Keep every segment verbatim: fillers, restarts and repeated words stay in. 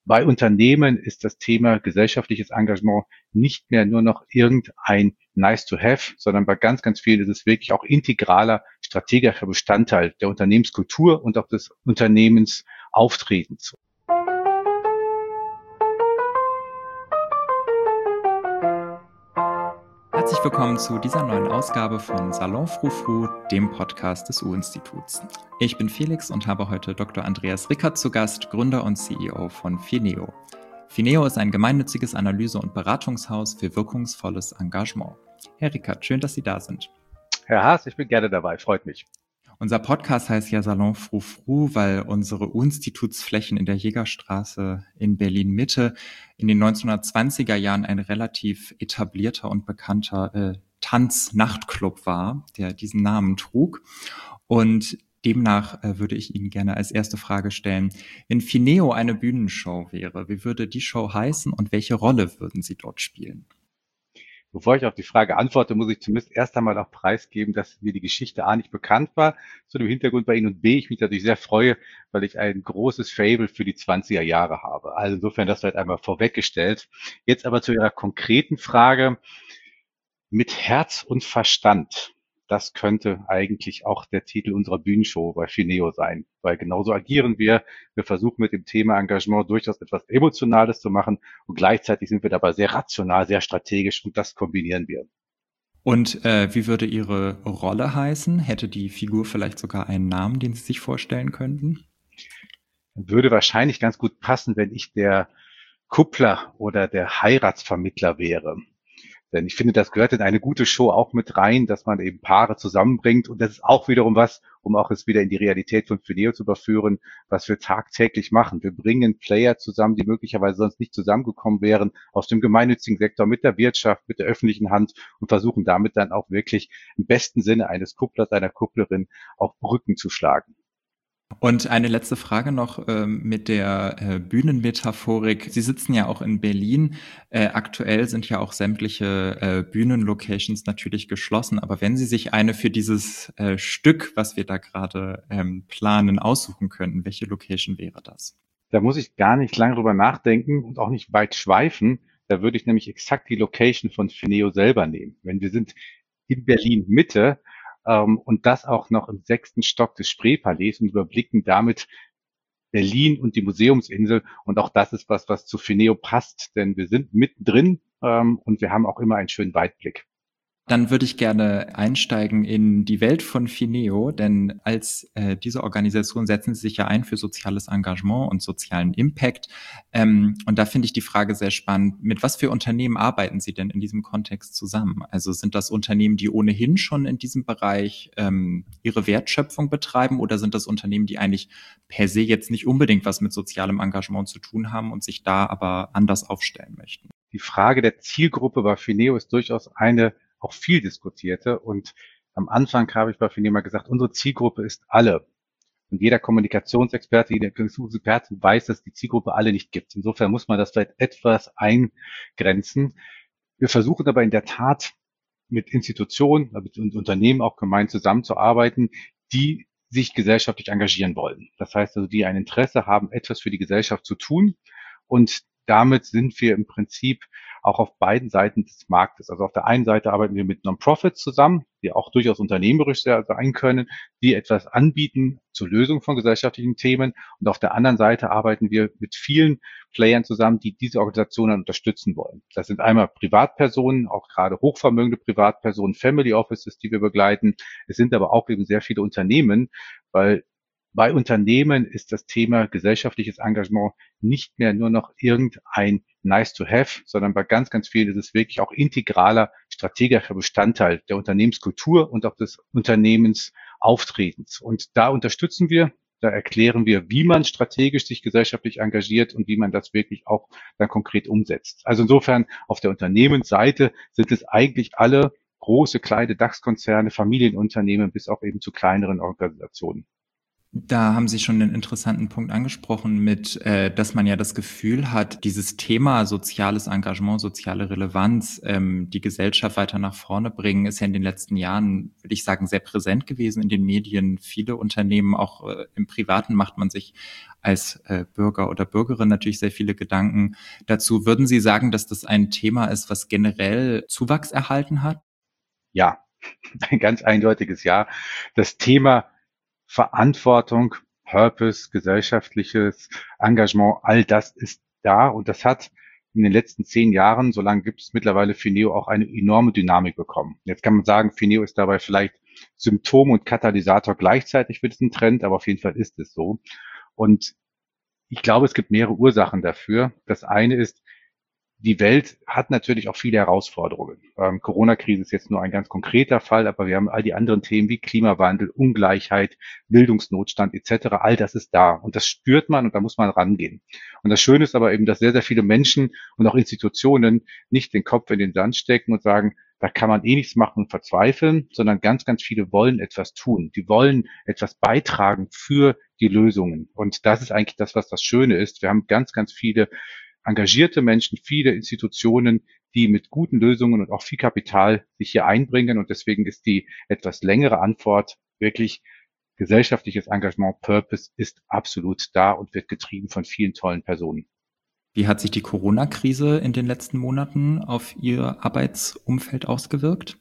Bei Unternehmen ist das Thema gesellschaftliches Engagement nicht mehr nur noch irgendein nice to have, sondern bei ganz, ganz vielen ist es wirklich auch integraler strategischer Bestandteil der Unternehmenskultur und auch des Unternehmensauftretens. Herzlich willkommen zu dieser neuen Ausgabe von Salon Frou-Frou, dem Podcast des U-Instituts. Ich bin Felix und habe heute Doktor Andreas Rickert zu Gast, Gründer und C E O von Fineo. Fineo ist ein gemeinnütziges Analyse- und Beratungshaus für wirkungsvolles Engagement. Herr Rickert, schön, dass Sie da sind. Herr Haas, ich bin gerne dabei, freut mich. Unser Podcast heißt ja Salon Frou-Frou, weil unsere U-Institutsflächen in der Jägerstraße in Berlin-Mitte in den neunzehnhundertzwanziger Jahren ein relativ etablierter und bekannter äh, Tanz-Nachtclub war, der diesen Namen trug. Und demnach äh, würde ich Ihnen gerne als erste Frage stellen, wenn Fineo eine Bühnenshow wäre, wie würde die Show heißen und welche Rolle würden Sie dort spielen? Bevor ich auf die Frage antworte, muss ich zumindest erst einmal auch preisgeben, dass mir die Geschichte A nicht bekannt war, zu dem Hintergrund bei Ihnen, und B, ich mich natürlich sehr freue, weil ich ein großes Faible für die zwanziger Jahre habe. Also insofern das vielleicht einmal vorweggestellt. Jetzt aber zu Ihrer konkreten Frage. Mit Herz und Verstand. Das könnte eigentlich auch der Titel unserer Bühnenshow bei Fineo sein, weil genauso agieren wir. Wir versuchen mit dem Thema Engagement durchaus etwas Emotionales zu machen und gleichzeitig sind wir dabei sehr rational, sehr strategisch und das kombinieren wir. Und äh, wie würde Ihre Rolle heißen? Hätte die Figur vielleicht sogar einen Namen, den Sie sich vorstellen könnten? Würde wahrscheinlich ganz gut passen, wenn ich der Kuppler oder der Heiratsvermittler wäre. Denn ich finde, das gehört in eine gute Show auch mit rein, dass man eben Paare zusammenbringt. Und das ist auch wiederum was, um auch es wieder in die Realität von Fineo zu überführen, was wir tagtäglich machen. Wir bringen Player zusammen, die möglicherweise sonst nicht zusammengekommen wären, aus dem gemeinnützigen Sektor mit der Wirtschaft, mit der öffentlichen Hand und versuchen damit dann auch wirklich im besten Sinne eines Kupplers, einer Kupplerin auch Brücken zu schlagen. Und eine letzte Frage noch ähm, mit der äh, Bühnenmetaphorik. Sie sitzen ja auch in Berlin. Äh, aktuell sind ja auch sämtliche äh, Bühnenlocations natürlich geschlossen. Aber wenn Sie sich eine für dieses äh, Stück, was wir da gerade ähm, planen, aussuchen könnten, welche Location wäre das? Da muss ich gar nicht lange drüber nachdenken und auch nicht weit schweifen. Da würde ich nämlich exakt die Location von Fineo selber nehmen. Wenn wir sind in Berlin Mitte, ähm, und das auch noch im sechsten Stock des Spree-Palais und überblicken damit Berlin und die Museumsinsel. Und auch das ist was, was zu Fineo passt, denn wir sind mittendrin ähm, und wir haben auch immer einen schönen Weitblick. Dann würde ich gerne einsteigen in die Welt von Fineo, denn als äh, diese Organisation setzen sie sich ja ein für soziales Engagement und sozialen Impact. Ähm, und da finde ich die Frage sehr spannend. Mit was für Unternehmen arbeiten Sie denn in diesem Kontext zusammen? Also sind das Unternehmen, die ohnehin schon in diesem Bereich ähm, ihre Wertschöpfung betreiben, oder sind das Unternehmen, die eigentlich per se jetzt nicht unbedingt was mit sozialem Engagement zu tun haben und sich da aber anders aufstellen möchten? Die Frage der Zielgruppe bei Fineo ist durchaus eine auch viel diskutierte. Und am Anfang habe ich bei Fineo mal gesagt, unsere Zielgruppe ist alle. Und jeder Kommunikationsexperte, jeder Kommunikationsexperte weiß, dass die Zielgruppe alle nicht gibt. Insofern muss man das vielleicht etwas eingrenzen. Wir versuchen aber in der Tat mit Institutionen, mit Unternehmen auch gemein zusammenzuarbeiten, die sich gesellschaftlich engagieren wollen. Das heißt also, die ein Interesse haben, etwas für die Gesellschaft zu tun. Und damit sind wir im Prinzip auch auf beiden Seiten des Marktes. Also auf der einen Seite arbeiten wir mit Non-Profits zusammen, die auch durchaus unternehmerisch sein können, die etwas anbieten zur Lösung von gesellschaftlichen Themen. Und auf der anderen Seite arbeiten wir mit vielen Playern zusammen, die diese Organisationen unterstützen wollen. Das sind einmal Privatpersonen, auch gerade hochvermögende Privatpersonen, Family Offices, die wir begleiten. Es sind aber auch eben sehr viele Unternehmen, weil bei Unternehmen ist das Thema gesellschaftliches Engagement nicht mehr nur noch irgendein nice to have, sondern bei ganz, ganz vielen ist es wirklich auch integraler strategischer Bestandteil der Unternehmenskultur und auch des Unternehmensauftretens. Und da unterstützen wir, da erklären wir, wie man strategisch sich gesellschaftlich engagiert und wie man das wirklich auch dann konkret umsetzt. Also insofern auf der Unternehmensseite sind es eigentlich alle große, kleine DAX-Konzerne, Familienunternehmen bis auch eben zu kleineren Organisationen. Da haben Sie schon einen interessanten Punkt angesprochen mit, äh, dass man ja das Gefühl hat, dieses Thema soziales Engagement, soziale Relevanz, ähm, die Gesellschaft weiter nach vorne bringen, ist ja in den letzten Jahren, würde ich sagen, sehr präsent gewesen in den Medien. Viele Unternehmen, auch äh, im Privaten, macht man sich als äh, Bürger oder Bürgerin natürlich sehr viele Gedanken dazu. Würden Sie sagen, dass das ein Thema ist, was generell Zuwachs erhalten hat? Ja, ein ganz eindeutiges Ja. Das Thema Verantwortung, Purpose, gesellschaftliches Engagement, all das ist da und das hat in den letzten zehn Jahren, so lange gibt es mittlerweile Fineo, auch eine enorme Dynamik bekommen. Jetzt kann man sagen, Fineo ist dabei vielleicht Symptom und Katalysator gleichzeitig für diesen Trend, aber auf jeden Fall ist es so. Und ich glaube, es gibt mehrere Ursachen dafür. Das eine ist, die Welt hat natürlich auch viele Herausforderungen. Ähm, Corona-Krise ist jetzt nur ein ganz konkreter Fall, aber wir haben all die anderen Themen wie Klimawandel, Ungleichheit, Bildungsnotstand et cetera. All das ist da und das spürt man und da muss man rangehen. Und das Schöne ist aber eben, dass sehr, sehr viele Menschen und auch Institutionen nicht den Kopf in den Sand stecken und sagen, da kann man eh nichts machen und verzweifeln, sondern ganz, ganz viele wollen etwas tun. Die wollen etwas beitragen für die Lösungen. Und das ist eigentlich das, was das Schöne ist. Wir haben ganz, ganz viele engagierte Menschen, viele Institutionen, die mit guten Lösungen und auch viel Kapital sich hier einbringen. Und deswegen ist die etwas längere Antwort wirklich gesellschaftliches Engagement, Purpose ist absolut da und wird getrieben von vielen tollen Personen. Wie hat sich die Corona-Krise in den letzten Monaten auf Ihr Arbeitsumfeld ausgewirkt?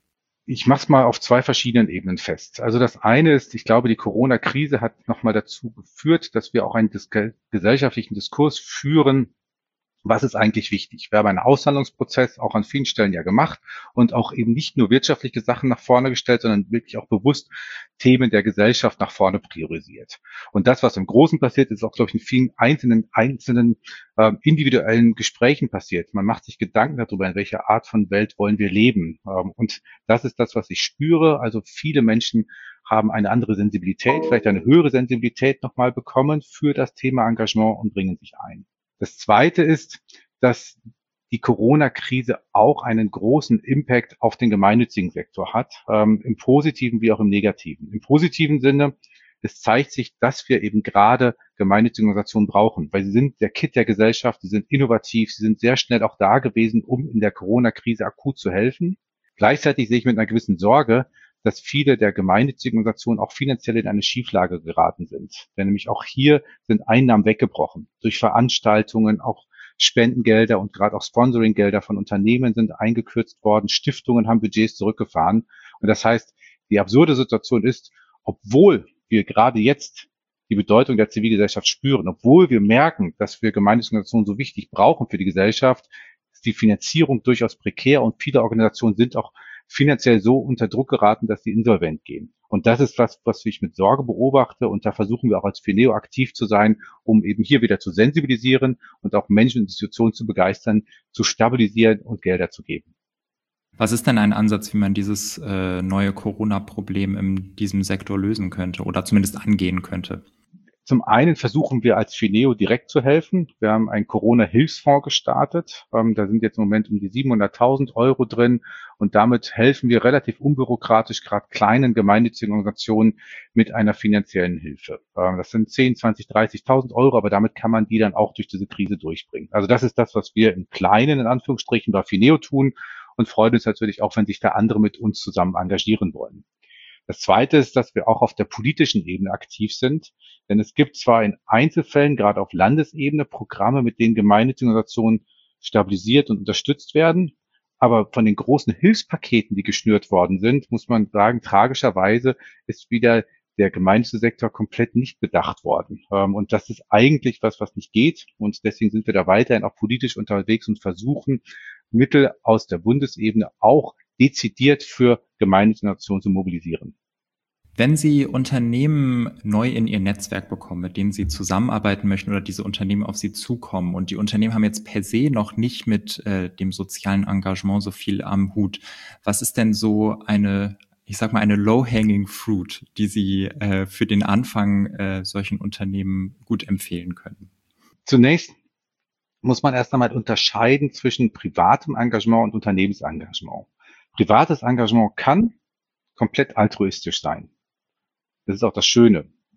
Ich mache es mal auf zwei verschiedenen Ebenen fest. Also das eine ist, ich glaube, die Corona-Krise hat nochmal dazu geführt, dass wir auch einen dis- gesellschaftlichen Diskurs führen. Was ist eigentlich wichtig? Wir haben einen Aushandlungsprozess auch an vielen Stellen ja gemacht und auch eben nicht nur wirtschaftliche Sachen nach vorne gestellt, sondern wirklich auch bewusst Themen der Gesellschaft nach vorne priorisiert. Und das, was im Großen passiert, ist auch, glaube ich, in vielen einzelnen, einzelnen äh, individuellen Gesprächen passiert. Man macht sich Gedanken darüber, in welcher Art von Welt wollen wir leben. Ähm, und das ist das, was ich spüre. Also viele Menschen haben eine andere Sensibilität, vielleicht eine höhere Sensibilität nochmal bekommen für das Thema Engagement und bringen sich ein. Das Zweite ist, dass die Corona-Krise auch einen großen Impact auf den gemeinnützigen Sektor hat, ähm, im positiven wie auch im negativen. Im positiven Sinne, es zeigt sich, dass wir eben gerade gemeinnützige Organisationen brauchen, weil sie sind der Kit der Gesellschaft, sie sind innovativ, sie sind sehr schnell auch da gewesen, um in der Corona-Krise akut zu helfen. Gleichzeitig sehe ich mit einer gewissen Sorge, dass viele der gemeinnützigen Organisationen auch finanziell in eine Schieflage geraten sind. Denn nämlich auch hier sind Einnahmen weggebrochen. Durch Veranstaltungen, auch Spendengelder und gerade auch Sponsoringgelder von Unternehmen sind eingekürzt worden. Stiftungen haben Budgets zurückgefahren. Und das heißt, die absurde Situation ist, obwohl wir gerade jetzt die Bedeutung der Zivilgesellschaft spüren, obwohl wir merken, dass wir gemeinnützige Organisationen so wichtig brauchen für die Gesellschaft, ist die Finanzierung durchaus prekär und viele Organisationen sind auch finanziell so unter Druck geraten, dass sie insolvent gehen. Und das ist was, was ich mit Sorge beobachte. Und da versuchen wir auch als Fineo aktiv zu sein, um eben hier wieder zu sensibilisieren und auch Menschen und Institutionen zu begeistern, zu stabilisieren und Gelder zu geben. Was ist denn ein Ansatz, wie man dieses äh, neue Corona-Problem in diesem Sektor lösen könnte oder zumindest angehen könnte? Zum einen versuchen wir als Fineo direkt zu helfen. Wir haben einen Corona-Hilfsfonds gestartet. Ähm, da sind jetzt im Moment um die siebenhunderttausend Euro drin. Und damit helfen wir relativ unbürokratisch gerade kleinen gemeinnützigen Organisationen mit einer finanziellen Hilfe. Ähm, das sind zehn, zwanzig, dreißigtausend Euro, aber damit kann man die dann auch durch diese Krise durchbringen. Also das ist das, was wir im Kleinen, in Anführungsstrichen, bei Fineo tun und freuen uns natürlich auch, wenn sich da andere mit uns zusammen engagieren wollen. Das Zweite ist, dass wir auch auf der politischen Ebene aktiv sind. Denn es gibt zwar in Einzelfällen, gerade auf Landesebene, Programme, mit denen gemeinnützige Organisationen stabilisiert und unterstützt werden. Aber von den großen Hilfspaketen, die geschnürt worden sind, muss man sagen, tragischerweise ist wieder der gemeinnützige Sektor komplett nicht bedacht worden. Und das ist eigentlich was, was nicht geht. Und deswegen sind wir da weiterhin auch politisch unterwegs und versuchen, Mittel aus der Bundesebene auch dezidiert für gemeinnützige Organisationen zu mobilisieren. Wenn Sie Unternehmen neu in Ihr Netzwerk bekommen, mit denen Sie zusammenarbeiten möchten oder diese Unternehmen auf Sie zukommen und die Unternehmen haben jetzt per se noch nicht mit äh, dem sozialen Engagement so viel am Hut, was ist denn so eine, ich sag mal, eine low-hanging fruit, die Sie äh, für den Anfang äh, solchen Unternehmen gut empfehlen können? Zunächst muss man erst einmal unterscheiden zwischen privatem Engagement und Unternehmensengagement. Privates Engagement kann komplett altruistisch sein. Das ist auch das Schöne.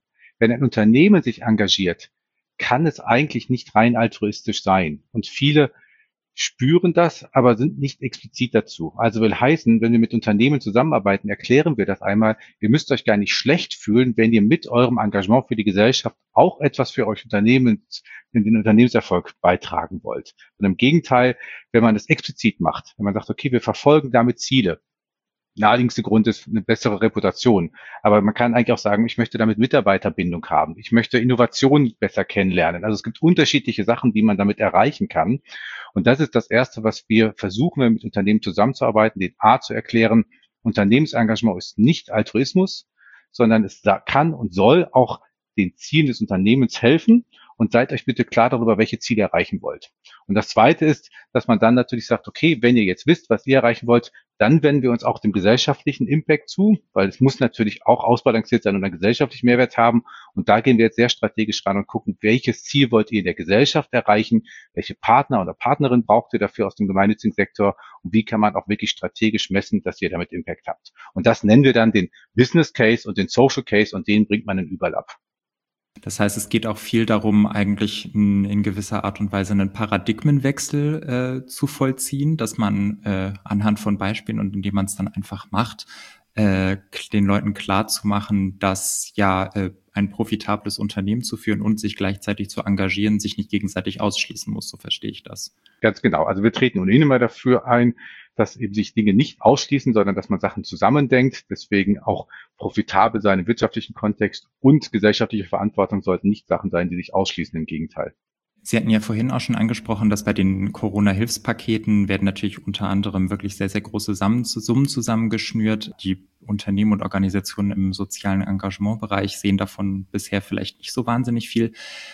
wenn ein Unternehmen sich engagiert, kann es eigentlich nicht rein altruistisch sein. Und viele spüren das, aber sind nicht explizit dazu. Also will heißen, wenn wir mit Unternehmen zusammenarbeiten, erklären wir das einmal. Ihr müsst euch gar nicht schlecht fühlen, wenn ihr mit eurem Engagement für die Gesellschaft auch etwas für euch Unternehmen, in den Unternehmenserfolg beitragen wollt. Und im Gegenteil, wenn man das explizit macht, wenn man sagt, okay, wir verfolgen damit Ziele, naheliegendste Grund ist eine bessere Reputation. Aber man kann eigentlich auch sagen, ich möchte damit Mitarbeiterbindung haben. Ich möchte Innovationen besser kennenlernen. Also es gibt unterschiedliche Sachen, die man damit erreichen kann. Und das ist das Erste, was wir versuchen, wenn wir mit Unternehmen zusammenzuarbeiten, den A zu erklären, Unternehmensengagement ist nicht Altruismus, sondern es kann und soll auch den Zielen des Unternehmens helfen. Und seid euch bitte klar darüber, welche Ziele ihr erreichen wollt. Und das Zweite ist, dass man dann natürlich sagt, okay, wenn ihr jetzt wisst, was ihr erreichen wollt, dann wenden wir uns auch dem gesellschaftlichen Impact zu, weil es muss natürlich auch ausbalanciert sein und einen gesellschaftlichen Mehrwert haben. Und da gehen wir jetzt sehr strategisch ran und gucken, welches Ziel wollt ihr in der Gesellschaft erreichen, welche Partner oder Partnerin braucht ihr dafür aus dem gemeinnützigen Sektor und wie kann man auch wirklich strategisch messen, dass ihr damit Impact habt. Und das nennen wir dann den Business Case und den Social Case und den bringt man dann überall ab. Das heißt, es geht auch viel darum, eigentlich in, in gewisser Art und Weise einen Paradigmenwechsel äh, zu vollziehen, dass man äh, anhand von Beispielen und indem man es dann einfach macht, äh, den Leuten klar zu machen, dass ja äh, ein profitables Unternehmen zu führen und sich gleichzeitig zu engagieren, sich nicht gegenseitig ausschließen muss, so verstehe ich das. Ganz genau. Also wir treten ohnehin immer dafür ein, dass eben sich Dinge nicht ausschließen, sondern dass man Sachen zusammendenkt. Deswegen auch profitabel sein im wirtschaftlichen Kontext und gesellschaftliche Verantwortung sollten nicht Sachen sein, die sich ausschließen, im Gegenteil. Sie hatten ja vorhin auch schon angesprochen, dass bei den Corona-Hilfspaketen werden natürlich unter anderem wirklich sehr, sehr große Summen zusammengeschnürt. Die Unternehmen und Organisationen im sozialen Engagementbereich sehen davon bisher vielleicht nicht so wahnsinnig viel.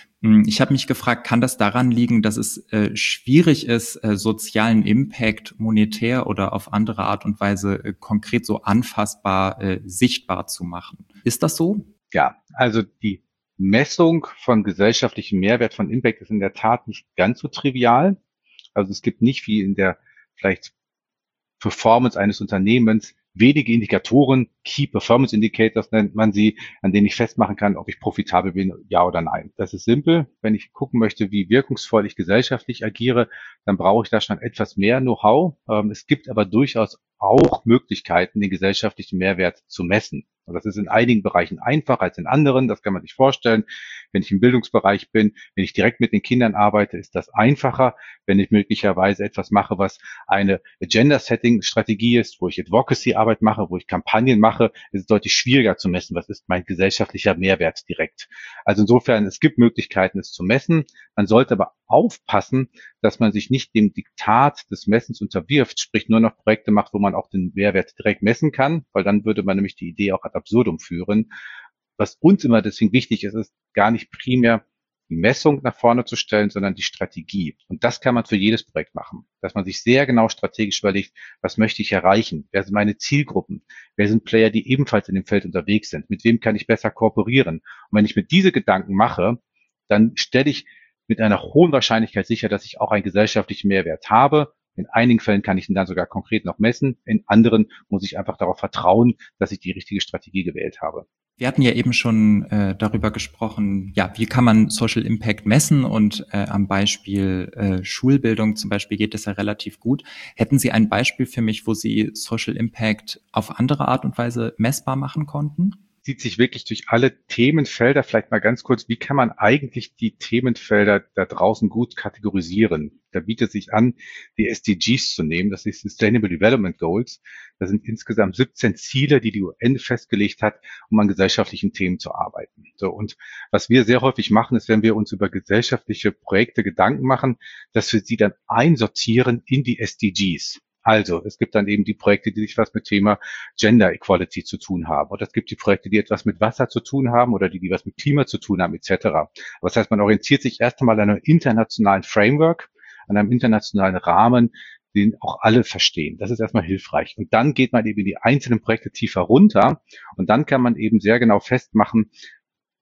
Ich habe mich gefragt, kann das daran liegen, dass es äh, schwierig ist, äh, sozialen Impact monetär oder auf andere Art und Weise äh, konkret so anfassbar äh, sichtbar zu machen? Ist das so? Ja, also die Messung von gesellschaftlichem Mehrwert von Impact ist in der Tat nicht ganz so trivial. Also es gibt nicht wie in der vielleicht Performance eines Unternehmens wenige Indikatoren, Key Performance Indicators nennt man sie, an denen ich festmachen kann, ob ich profitabel bin, ja oder nein. Das ist simpel. Wenn ich gucken möchte, wie wirkungsvoll ich gesellschaftlich agiere, dann brauche ich da schon etwas mehr Know-how. Es gibt aber durchaus auch Möglichkeiten, den gesellschaftlichen Mehrwert zu messen. Und das ist in einigen Bereichen einfacher als in anderen. Das kann man sich vorstellen. Wenn ich im Bildungsbereich bin, wenn ich direkt mit den Kindern arbeite, ist das einfacher. Wenn ich möglicherweise etwas mache, was eine Agenda-Setting-Strategie ist, wo ich Advocacy-Arbeit mache, wo ich Kampagnen mache, ist es deutlich schwieriger zu messen. Was ist mein gesellschaftlicher Mehrwert direkt? Also insofern, es gibt Möglichkeiten, es zu messen. Man sollte aber aufpassen, dass man sich nicht dem Diktat des Messens unterwirft, sprich nur noch Projekte macht, wo man auch den Mehrwert direkt messen kann, weil dann würde man nämlich die Idee auch ad absurdum führen. Was uns immer deswegen wichtig ist, ist gar nicht primär die Messung nach vorne zu stellen, sondern die Strategie. Und das kann man für jedes Projekt machen, dass man sich sehr genau strategisch überlegt, was möchte ich erreichen? Wer sind meine Zielgruppen? Wer sind Player, die ebenfalls in dem Feld unterwegs sind? Mit wem kann ich besser kooperieren? Und wenn ich mir diese Gedanken mache, dann stelle ich mit einer hohen Wahrscheinlichkeit sicher, dass ich auch einen gesellschaftlichen Mehrwert habe. In einigen Fällen kann ich ihn dann sogar konkret noch messen. In anderen muss ich einfach darauf vertrauen, dass ich die richtige Strategie gewählt habe. Wir hatten ja eben schon äh, darüber gesprochen, ja, wie kann man Social Impact messen und äh, am Beispiel äh, Schulbildung zum Beispiel geht das ja relativ gut. Hätten Sie ein Beispiel für mich, wo Sie Social Impact auf andere Art und Weise messbar machen konnten? Zieht sich wirklich durch alle Themenfelder. Vielleicht mal ganz kurz, wie kann man eigentlich die Themenfelder da draußen gut kategorisieren? Da bietet sich an, die S D Gs zu nehmen, das ist Sustainable Development Goals. Das sind insgesamt siebzehn Ziele, die die U N festgelegt hat, um an gesellschaftlichen Themen zu arbeiten. So, und was wir sehr häufig machen, ist, wenn wir uns über gesellschaftliche Projekte Gedanken machen, dass wir sie dann einsortieren in die S D Gs. Also, es gibt dann eben die Projekte, die sich was mit Thema Gender Equality zu tun haben. Oder es gibt die Projekte, die etwas mit Wasser zu tun haben oder die, die was mit Klima zu tun haben, et cetera. Aber das heißt, man orientiert sich erst einmal an einem internationalen Framework, an einem internationalen Rahmen, den auch alle verstehen. Das ist erstmal hilfreich. Und dann geht man eben in die einzelnen Projekte tiefer runter und dann kann man eben sehr genau festmachen,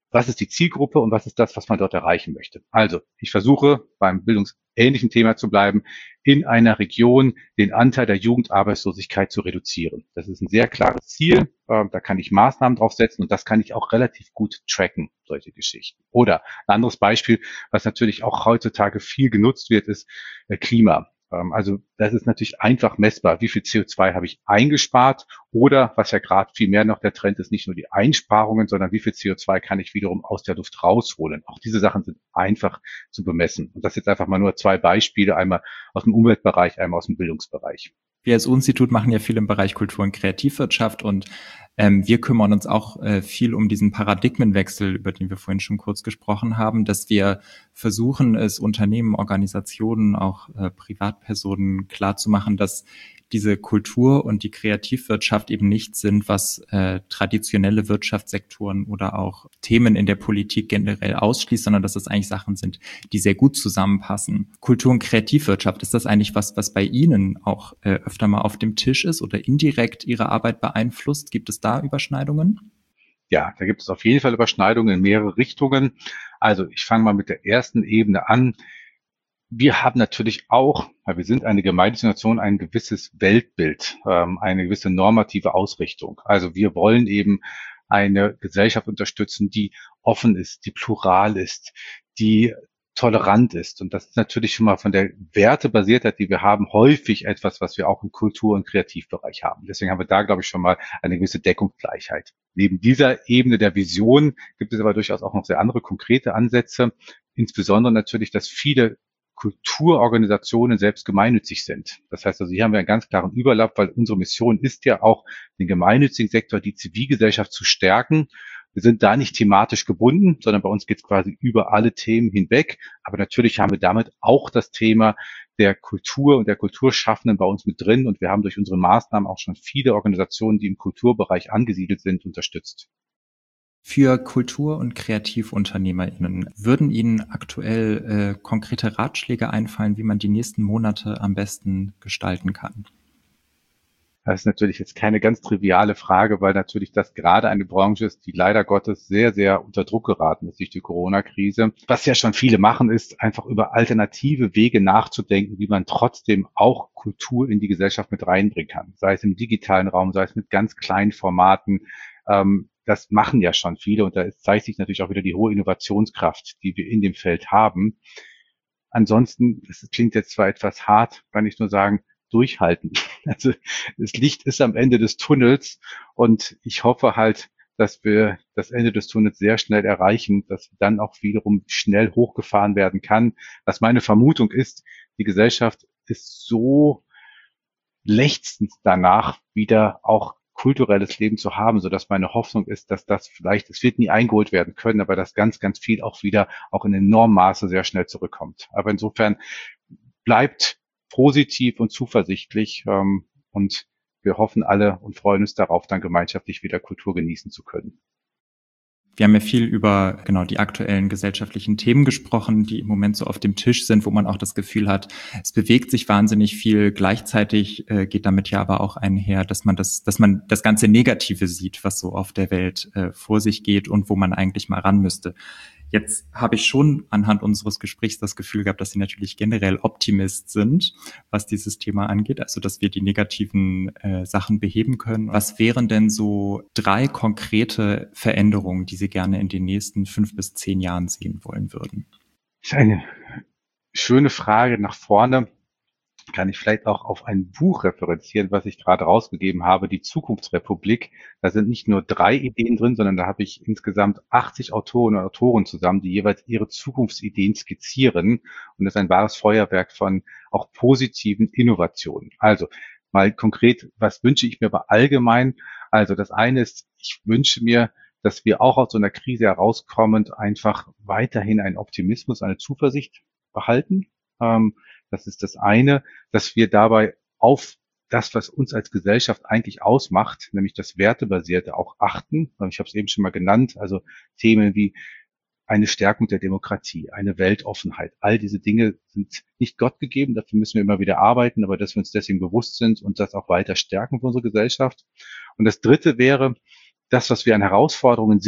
was ist die Zielgruppe und was ist das, was man dort erreichen möchte. Also ich versuche beim bildungsähnlichen Thema zu bleiben, in einer Region den Anteil der Jugendarbeitslosigkeit zu reduzieren. Das ist ein sehr klares Ziel, da kann ich Maßnahmen draufsetzen und das kann ich auch relativ gut tracken, solche Geschichten. Oder ein anderes Beispiel, was natürlich auch heutzutage viel genutzt wird, ist Klima. Also das ist natürlich einfach messbar. Wie viel C O zwei habe ich eingespart? Oder, was ja gerade viel mehr noch der Trend ist, nicht nur die Einsparungen, sondern wie viel C O zwei kann ich wiederum aus der Luft rausholen? Auch diese Sachen sind einfach zu bemessen. Und das jetzt einfach mal nur zwei Beispiele, einmal aus dem Umweltbereich, einmal aus dem Bildungsbereich. Wir als U-Institut machen ja viel im Bereich Kultur- und Kreativwirtschaft und ähm, wir kümmern uns auch äh, viel um diesen Paradigmenwechsel, über den wir vorhin schon kurz gesprochen haben, dass wir versuchen, es Unternehmen, Organisationen, auch äh, Privatpersonen klarzumachen, dass diese Kultur und die Kreativwirtschaft eben nichts sind, was äh, traditionelle Wirtschaftssektoren oder auch Themen in der Politik generell ausschließt, sondern dass das eigentlich Sachen sind, die sehr gut zusammenpassen. Kultur- und Kreativwirtschaft, ist das eigentlich was, was bei Ihnen auch äh, öfter mal auf dem Tisch ist oder indirekt Ihre Arbeit beeinflusst? Gibt es da Überschneidungen? Ja, da gibt es auf jeden Fall Überschneidungen in mehrere Richtungen. Also ich fange mal mit der ersten Ebene an. Wir haben natürlich auch, weil wir sind eine Gemeinnützige, ein gewisses Weltbild, ähm, eine gewisse normative Ausrichtung. Also wir wollen eben eine Gesellschaft unterstützen, die offen ist, die plural ist, die tolerant ist. Und das ist natürlich schon mal von der Wertebasiertheit, die wir haben, häufig etwas, was wir auch im Kultur- und Kreativbereich haben. Deswegen haben wir da, glaube ich, schon mal eine gewisse Deckungsgleichheit. Neben dieser Ebene der Vision gibt es aber durchaus auch noch sehr andere konkrete Ansätze, insbesondere natürlich, dass viele Kulturorganisationen selbst gemeinnützig sind. Das heißt also, hier haben wir einen ganz klaren Überlapp, weil unsere Mission ist ja auch, den gemeinnützigen Sektor, die Zivilgesellschaft zu stärken. Wir sind da nicht thematisch gebunden, sondern bei uns geht es quasi über alle Themen hinweg. Aber natürlich haben wir damit auch das Thema der Kultur und der Kulturschaffenden bei uns mit drin. Und wir haben durch unsere Maßnahmen auch schon viele Organisationen, die im Kulturbereich angesiedelt sind, unterstützt. Für Kultur- und KreativunternehmerInnen, würden Ihnen aktuell äh, konkrete Ratschläge einfallen, wie man die nächsten Monate am besten gestalten kann? Das ist natürlich jetzt keine ganz triviale Frage, weil natürlich das gerade eine Branche ist, die leider Gottes sehr, sehr unter Druck geraten ist durch die Corona-Krise. Was ja schon viele machen, ist einfach über alternative Wege nachzudenken, wie man trotzdem auch Kultur in die Gesellschaft mit reinbringen kann. Sei es im digitalen Raum, sei es mit ganz kleinen Formaten. Ähm, das machen ja schon viele und da zeigt sich natürlich auch wieder die hohe Innovationskraft, die wir in dem Feld haben. Ansonsten, das klingt jetzt zwar etwas hart, kann ich nur sagen, durchhalten. Also das Licht ist am Ende des Tunnels und ich hoffe halt, dass wir das Ende des Tunnels sehr schnell erreichen, dass dann auch wiederum schnell hochgefahren werden kann. Was meine Vermutung ist, die Gesellschaft ist so lechzend danach, wieder auch kulturelles Leben zu haben, so dass meine Hoffnung ist, dass das vielleicht, es wird nie eingeholt werden können, aber dass ganz, ganz viel auch wieder auch in enormem Maße sehr schnell zurückkommt. Aber insofern bleibt positiv und zuversichtlich ähm, und wir hoffen alle und freuen uns darauf, dann gemeinschaftlich wieder Kultur genießen zu können. Wir haben ja viel über genau die aktuellen gesellschaftlichen Themen gesprochen, die im Moment so auf dem Tisch sind, wo man auch das Gefühl hat, es bewegt sich wahnsinnig viel. Gleichzeitig äh, geht damit ja aber auch einher, dass man das, dass man das ganze Negative sieht, was so auf der Welt äh, vor sich geht und wo man eigentlich mal ran müsste. Jetzt habe ich schon anhand unseres Gesprächs das Gefühl gehabt, dass Sie natürlich generell Optimist sind, was dieses Thema angeht, also dass wir die negativen äh, Sachen beheben können. Was wären denn so drei konkrete Veränderungen, die Sie gerne in den nächsten fünf bis zehn Jahren sehen wollen würden? Das ist eine schöne Frage nach vorne. Kann ich vielleicht auch auf ein Buch referenzieren, was ich gerade rausgegeben habe, die Zukunftsrepublik. Da sind nicht nur drei Ideen drin, sondern da habe ich insgesamt achtzig Autoren und Autoren zusammen, die jeweils ihre Zukunftsideen skizzieren. Und das ist ein wahres Feuerwerk von auch positiven Innovationen. Also mal konkret, was wünsche ich mir aber allgemein? Also das eine ist, ich wünsche mir, dass wir auch aus so einer Krise herauskommend einfach weiterhin einen Optimismus, eine Zuversicht behalten. Ähm, Das ist das eine, dass wir dabei auf das, was uns als Gesellschaft eigentlich ausmacht, nämlich das Wertebasierte, auch achten. Ich habe es eben schon mal genannt, also Themen wie eine Stärkung der Demokratie, eine Weltoffenheit. All diese Dinge sind nicht Gott gegeben, dafür müssen wir immer wieder arbeiten, aber dass wir uns deswegen bewusst sind und das auch weiter stärken für unsere Gesellschaft. Und das Dritte wäre, das, was wir an Herausforderungen sehen,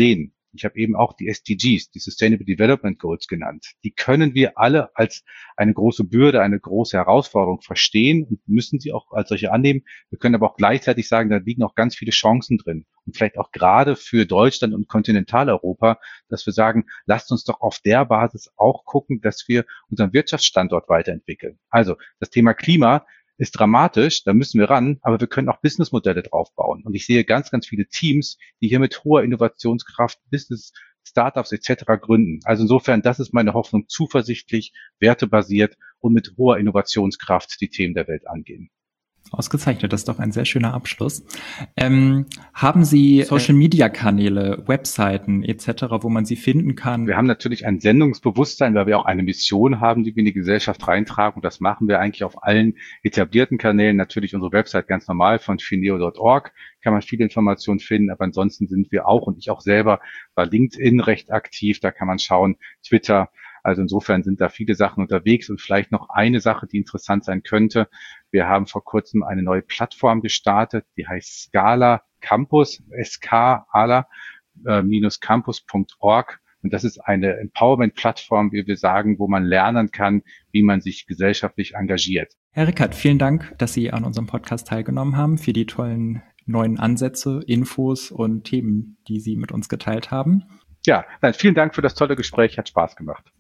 Ich habe eben auch die S D Gs, die Sustainable Development Goals genannt. Die können wir alle als eine große Bürde, eine große Herausforderung verstehen und müssen sie auch als solche annehmen. Wir können aber auch gleichzeitig sagen, da liegen auch ganz viele Chancen drin. Und vielleicht auch gerade für Deutschland und Kontinentaleuropa, dass wir sagen, lasst uns doch auf der Basis auch gucken, dass wir unseren Wirtschaftsstandort weiterentwickeln. Also das Thema Klima ist dramatisch, da müssen wir ran, aber wir können auch Businessmodelle draufbauen. Und ich sehe ganz, ganz viele Teams, die hier mit hoher Innovationskraft Business, Startups et cetera gründen. Also insofern, das ist meine Hoffnung, zuversichtlich, wertebasiert und mit hoher Innovationskraft die Themen der Welt angehen. Ausgezeichnet, das ist doch ein sehr schöner Abschluss. Ähm, haben Sie Social-Media-Kanäle, Webseiten et cetera, wo man Sie finden kann? Wir haben natürlich ein Sendungsbewusstsein, weil wir auch eine Mission haben, die wir in die Gesellschaft reintragen. Und das machen wir eigentlich auf allen etablierten Kanälen. Natürlich unsere Website ganz normal von fineo Punkt org kann man viele Informationen finden. Aber ansonsten sind wir auch, und ich auch selber, bei LinkedIn recht aktiv. Da kann man schauen, Twitter. Also insofern sind da viele Sachen unterwegs und vielleicht noch eine Sache, die interessant sein könnte. Wir haben vor kurzem eine neue Plattform gestartet, die heißt Scala Campus, S K A L A minus campus Punkt org. Und das ist eine Empowerment-Plattform, wie wir sagen, wo man lernen kann, wie man sich gesellschaftlich engagiert. Herr Rickert, vielen Dank, dass Sie an unserem Podcast teilgenommen haben, für die tollen neuen Ansätze, Infos und Themen, die Sie mit uns geteilt haben. Ja, nein, vielen Dank für das tolle Gespräch, hat Spaß gemacht.